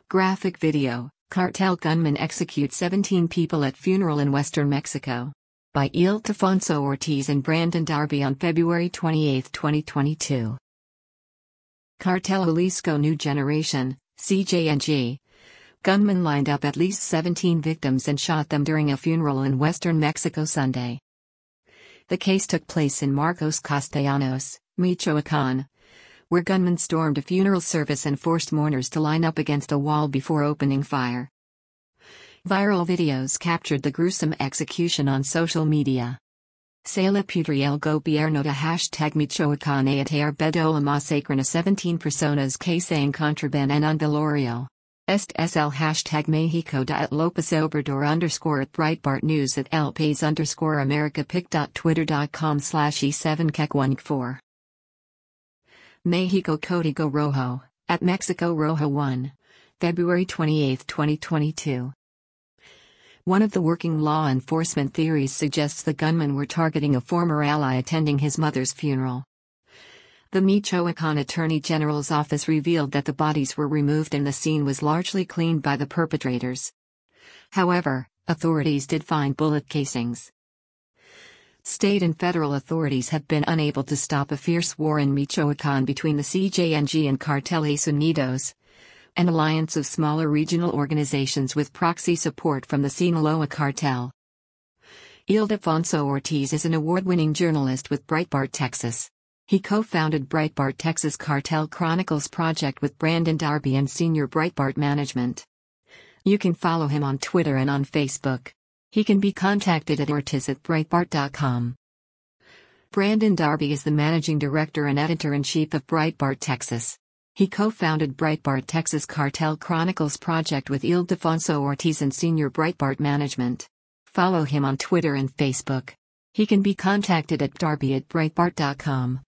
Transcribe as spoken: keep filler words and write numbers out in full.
Graphic video: Cartel gunman executes seventeen people at funeral in western Mexico. By Ildefonso Ortiz and Brandon Darby on February twenty-eighth, twenty twenty-two. Cartel Jalisco New Generation, C J N G. Gunman lined up at least seventeen victims and shot them during a funeral in western Mexico Sunday. The case took place in Marcos Castellanos, Michoacán, where gunmen stormed a funeral service and forced mourners to line up against a wall before opening fire. Viral videos captured the gruesome execution on social media. Se le pudre el gobierno de hashtag Michoacán a atarbedo la masacre a seventeen personas que se encontraban en un velorio. Este es el hashtag Mexico dot Lopez Obrador underscore at Breitbart News at El País underscore America pic dot twitter dot com slash e seven k one four. Mexico Código Rojo, at Mexico Rojo one, February twenty-eighth, twenty twenty-two. One of the working law enforcement theories suggests the gunmen were targeting a former ally attending his mother's funeral. The Michoacán Attorney General's office revealed that the bodies were removed and the scene was largely cleaned by the perpetrators. However, authorities did find bullet casings. State and federal authorities have been unable to stop a fierce war in Michoacán between the C J N G and Carteles Unidos, an alliance of smaller regional organizations with proxy support from the Sinaloa cartel. Ildefonso Ortiz is an award-winning journalist with Breitbart Texas. He co-founded Breitbart Texas Cartel Chronicles project with Brandon Darby and senior Breitbart management. You can follow him on Twitter and on Facebook. He can be contacted at ortiz at breitbart dot com. Brandon Darby is the managing director and editor-in-chief of Breitbart Texas. He co-founded Breitbart Texas Cartel Chronicles project with Ildefonso Ortiz and senior Breitbart management. Follow him on Twitter and Facebook. He can be contacted at darby at breitbart dot com.